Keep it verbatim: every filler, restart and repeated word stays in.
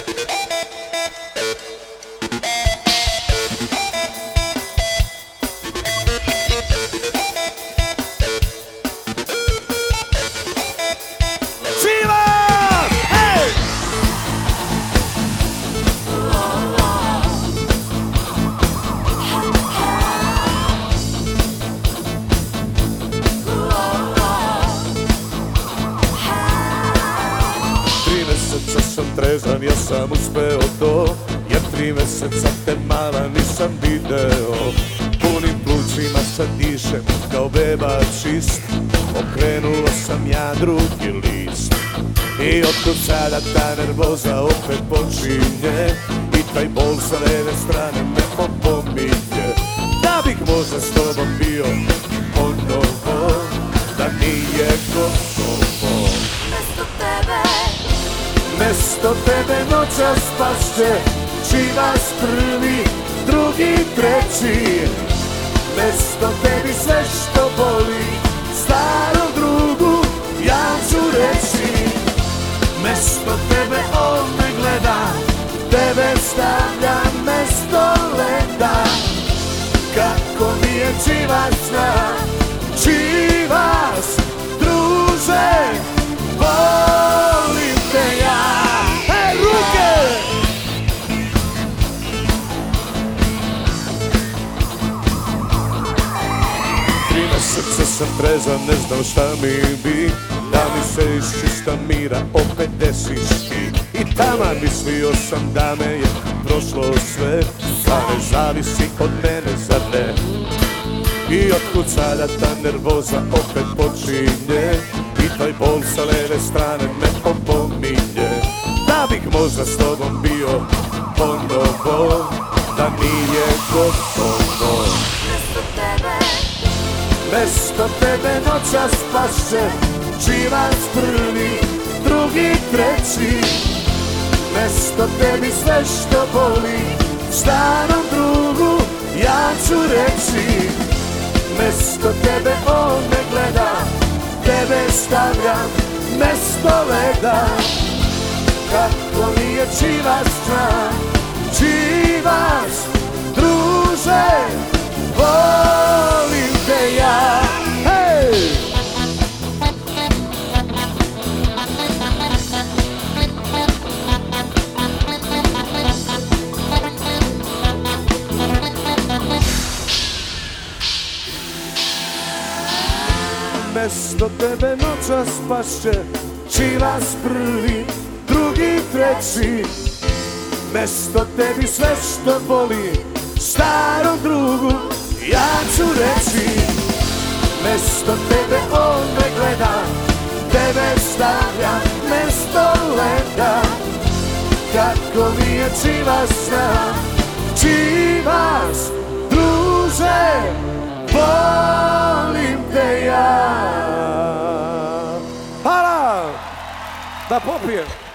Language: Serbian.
Sam trezan, ja sam uspeo to, jer tri meseca te mala nisam video. Punim plućima sad dišem kao beba čist, okrenuo sam ja drugi list. I otkud sada ta nervoza opet počinje, i taj bol sa leve strane me opominje. Da bih možda s tobom bio ponovo, da nije gotovo. Mesto tebe, mesto tebe noćas pašće, čivas prvi, drugi, treći. Mesto tebi sve što boli, starom drugu ja ću reći. Mesto tebe on me gleda, tebe stavlja mesto leda. Kako mi je čivas zna, čivas, druže, volim te ja. Hej, ruke! Tri meseca sam trezan, ne znam šta mi bi, da mi se iz čista mira opet desiš ti. I taman mislio sam da me je prošlo sve, da ne zavisi od mene, zar ne? I otkud sada ta nervoza opet počinje, i taj bol sa leve strane me opominje. Da bih možda s tobom bio ponovo, da nije gotovo. mesto tebe, mesto tebe noćas pašće, čivas prvi, drugi, treći. Mesto tebi sve što boli, starom drugu ja ću reći. Mesto tebe on me gleda, tebe stavljam mesto leda. Kako mi je čivas zna, čivas, druže, volim te ja. Hej! Mesto tebe noćas pašće, čivas prvi, drugi, treći. Mesto tebi sve što boli, starom drugu ja ću reći. Mesto tebe on me gleda, tebe stavlja mesto leda. Kako mi je čivas zna, čivas, druže, volim te ja. Hvala! Da popijem.